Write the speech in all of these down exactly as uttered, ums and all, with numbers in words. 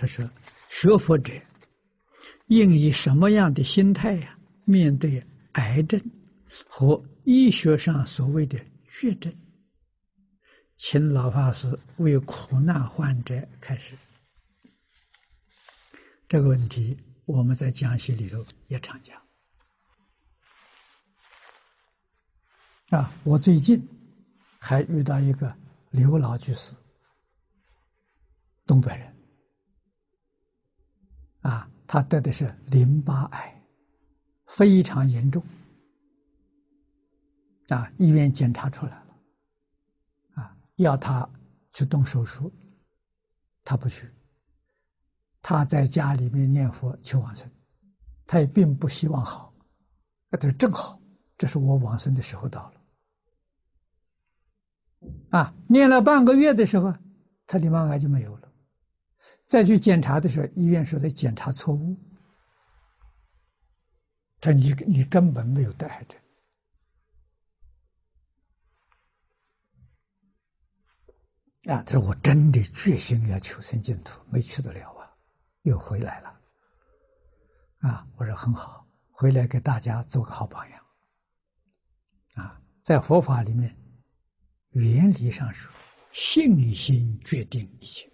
他说，学佛者应以什么样的心态呀、啊，面对癌症和医学上所谓的绝症？请老法师为苦难患者开示。这个问题我们在讲习里头也常讲啊。我最近还遇到一个刘老居士，东北人啊，他得的是淋巴癌，非常严重啊，医院检查出来了啊，要他去动手术，他不去。他在家里面念佛求往生，他也并不希望好，他说正好，这是我往生的时候到了。啊，念了半个月的时候，他淋巴癌就没有了。再去检查的时候，医院说的检查错误，他说你你根本没有得癌症。啊，他说我真的决心要求生净土，没去得了啊。又回来了，啊！我说很好，回来给大家做个好榜样。啊，在佛法里面，原理上说，信心决定一切。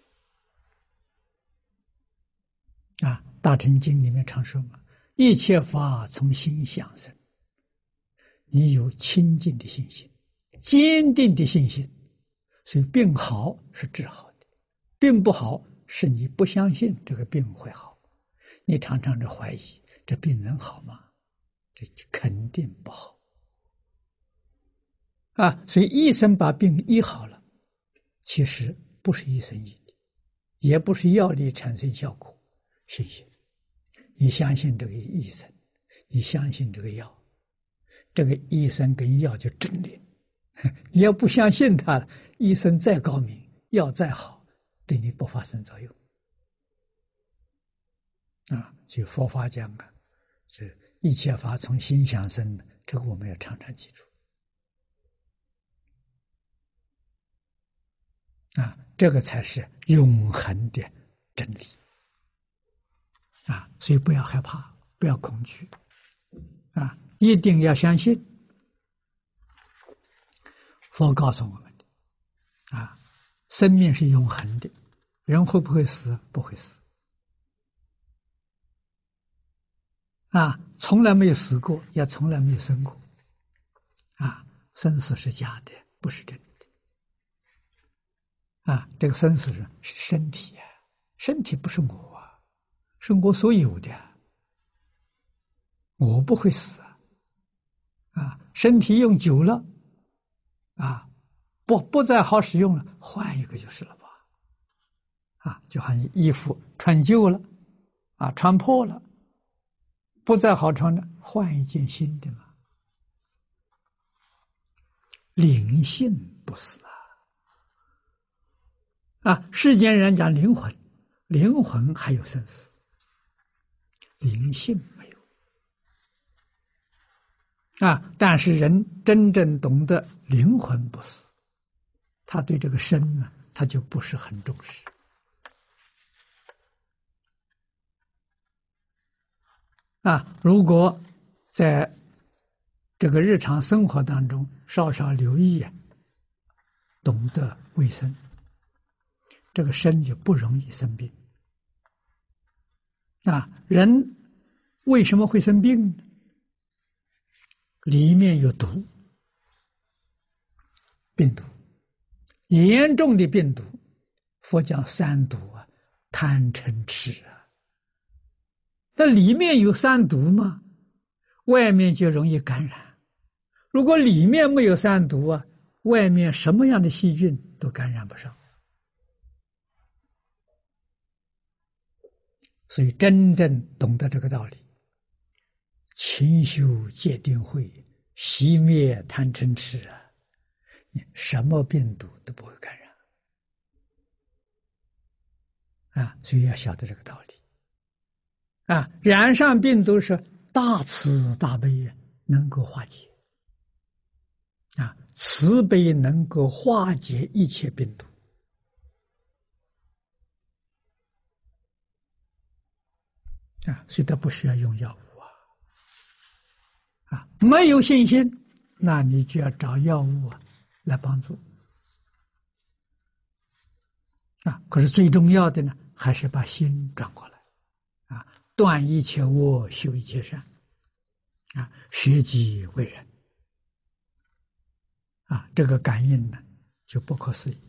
啊，《大乘经》里面常说嘛，一切法从心想生。你有清净的信心，坚定的信心，所以病好是治好的，病不好是你不相信这个病会好，你常常的怀疑这病能好吗？这肯定不好啊！所以医生把病医好了，其实不是医生医的，也不是药力产生效果，信心。你相信这个医生，你相信这个药，这个医生跟药就真灵。你要不相信他，医生再高明，药再好，对你不发生作用。啊，所以佛法讲啊，是一切法从心想生的，这个我们要常常记住。啊，这个才是永恒的真理。啊，所以不要害怕，不要恐惧，啊，一定要相信。佛告诉我们的，啊，生命是永恒的，人会不会死？不会死。啊，从来没有死过，也从来没有生过。啊，生死是假的，不是真的。啊，这个生死是身体啊，身体不是我啊，是我所有的，我不会死啊。啊，身体用久了，啊，不不再好使用了，换一个就是了吧。啊，就好像衣服穿旧了，啊，穿破了。不再好穿的，换一件新的嘛。灵性不死啊！啊，世间人讲灵魂，灵魂还有生死，灵性没有。啊，但是人真正懂得灵魂不死，他对这个身呢，他就不是很重视。啊，如果在这个日常生活当中稍稍留意啊，懂得卫生，这个身就不容易生病。啊，人为什么会生病呢？里面有毒，病毒，严重的病毒，佛讲三毒啊，贪嗔痴啊。那里面有三毒嘛，外面就容易感染。如果里面没有三毒啊，外面什么样的细菌都感染不上。所以真正懂得这个道理，勤修戒定慧，熄灭贪嗔痴啊，什么病毒都不会感染啊。所以要晓得这个道理。啊，染上病毒是大慈大悲能够化解，啊，慈悲能够化解一切病毒， 啊，所以他不需要用药物啊。啊，没有信心，那你就要找药物啊来帮助。啊，可是最重要的呢，还是把心转过来，啊，断一切恶，修一切善，啊，舍己为人，啊，这个感应呢就不可思议。